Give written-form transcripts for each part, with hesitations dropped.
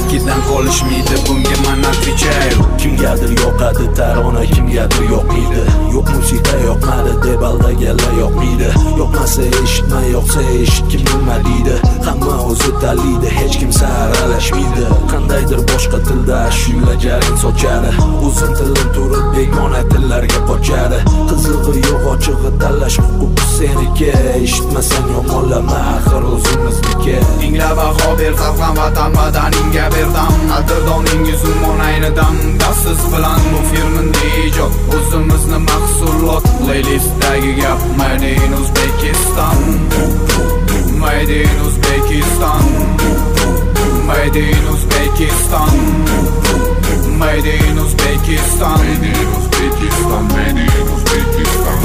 ikkidan qolishmaydi, bunga man отвечаю. Kimgadir yoqadi tarona, kimgadir yoqmaydi. Yo'q musiqa yoqmadi deb aldagalar yoqmaydi. Yoqmasa eshitma, yoqsa eshitgim nima deydi. Hamma o'zi tanlaydi, hech kimsa aralashmaydi. Qandaydir boshqa tilda ashulajaring sochadi. O'zim tilim turib begona tillarga qochadi. Qizig'i yo'q, ochig'i tanlash huquqi seniki. Eshitmasang yomonlama, axir o'zimizniki. Dinglab baho ber, xalqam vatan vataningga berdim. Qadrdoning yuzumon aynidan siz bilan bu firmanda ijod, o'zimizni mahsulot. Playlistdagi gap Made in Uzbekistan, Made in Uzbekistan, Made in Uzbekistan, Made in Uzbekistan, Made in Uzbekistan, Made in Uzbekistan.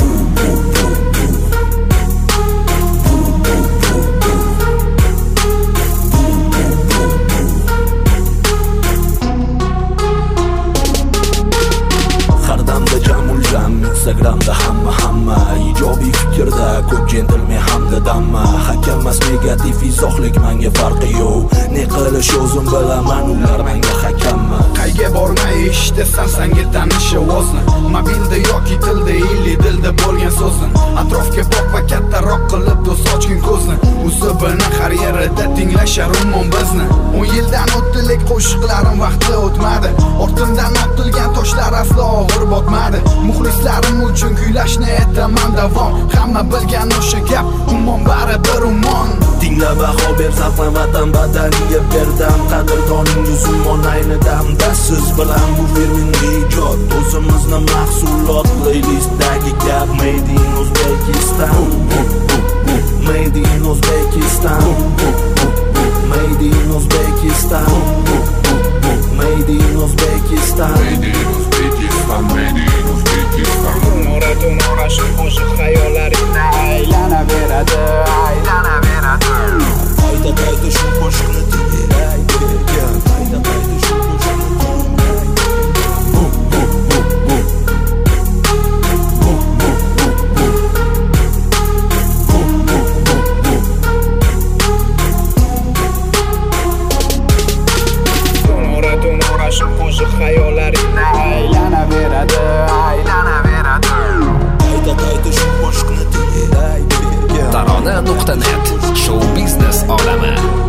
Instagramda hamma ijobiy fikrda, ko'p jentelmen hamda damma. Hakamas negativ izohlik menga farqi yo'q. Ne qilish o'zim bilaman, ular menga hakammi. Qayga bormay eshitasan senga tanish ovozni. Mobilda yoki tilda, illi dilda bo'lgan so'zni. Atrofga boq va kattaroq qilib do'st ochgin ko'zni. O'zi buni har yerda tinglashar umum bizni. 10 yildan o'tdilik qo'shiqlarim vaqti o'tmadi. Ortimdan otilgan toshlar aslo og'ir botmadi. Muxlislarim uchun kuylashni aytaman davom. Hamma bilgan o'sha gap, umon bari bir umon. Dinglab baho ber, xalqam vatan vataniga berdim. Qadrdoning yuzumon ayni damda siz bilan bu firmanda ijod, o'zimizni mahsulot. Playlistdagi gap Made in Uzbekistan, Made in Uzbekistan, Made in Uzbekistan, Made in Uzbekistan, Made in Uzbekistan, Made in Uzbekistan. Umora shu qo'shiq xayollaringda aylanaveradi, aylanaveradi. Ayta shu qo'shiqni tinglaydigan, ayta shu qo'shiqni shu qo'shiq xayollaringda aylanaveradi, aylanaveradi. Ayta shu qo'shiqni tinglaydigan. Tarona.net Show biznes olami.